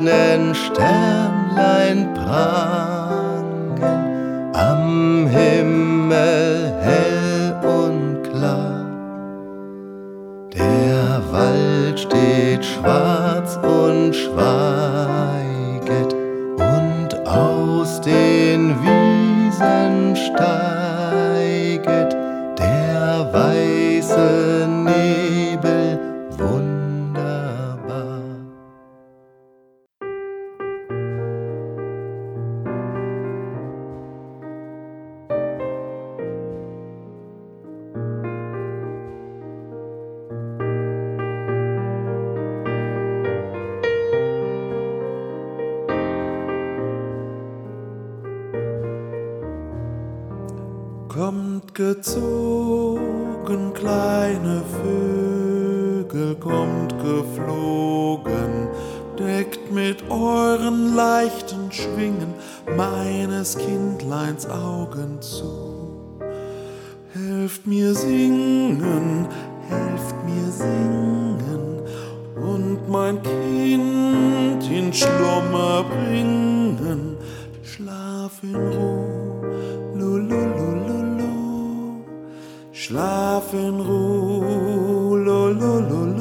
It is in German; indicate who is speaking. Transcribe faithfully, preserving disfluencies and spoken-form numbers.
Speaker 1: goldnen Sternlein prangen am Himmel hell und klar. Der Wald steht schwarz und schweiget, und aus den Wiesen steiget der weiße Nebel wunderbar.
Speaker 2: Kommt gezogen, kleine Vögel, kommt geflogen, deckt mit euren leichten Schwingen meines Kindleins Augen zu. Helft mir singen, helft mir singen und mein Kind in Schlummer bringen. Schlaf in Ruhe, lululululu. Schlaf in Ruhe, lulululu.